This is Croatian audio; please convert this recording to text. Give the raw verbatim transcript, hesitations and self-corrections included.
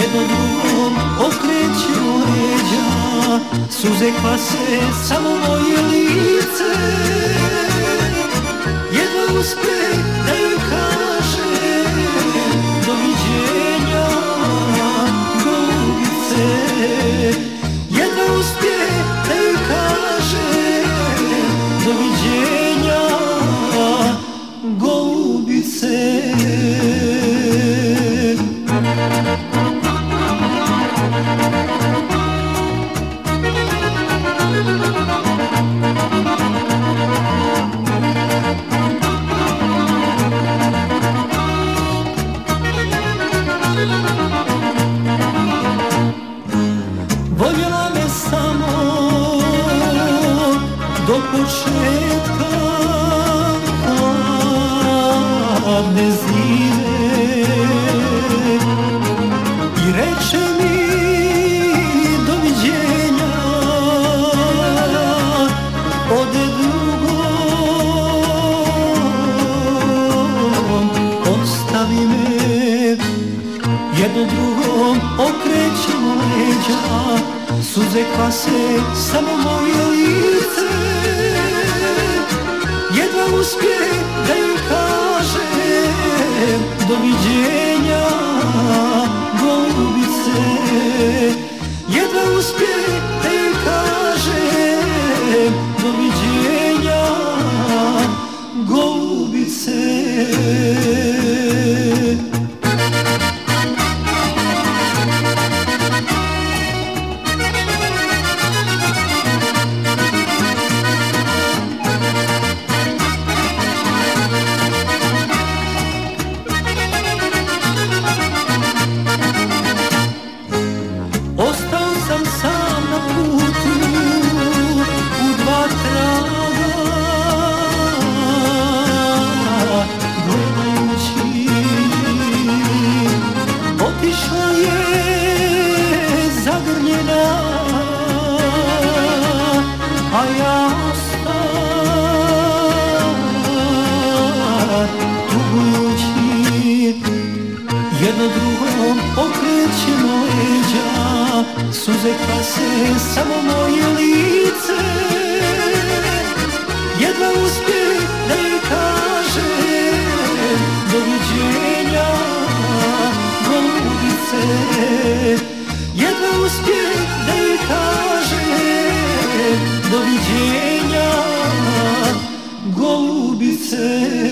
jedno drugom okrećemo leđa, suze kvase samo moje lice. Jedva uspe da joj kaže doviđenja, golubice. Jedva uspe da joj kaže doviđenja, golubice. Voljela me samo do početka hladne zime i reče mi doviđenja, ode drugom, ostavi me. Jedno drugom okrećemo leđa, suze kvase samo moje lice. Jedva uspije da joj kažem doviđenja, golubice. Jedva uspije da joj kažem doviđenja, golubice. Ostao sam sam na putu u dva traga, gledajući. Otišla je zagrljena, a ja ostao tugujući. Jedno drugom okrećemo leđa, suze kvase samo moje lice. Jedva uspije da joj kažem doviđenja, golubice. Jedva uspije da joj kažem doviđenja, golubice.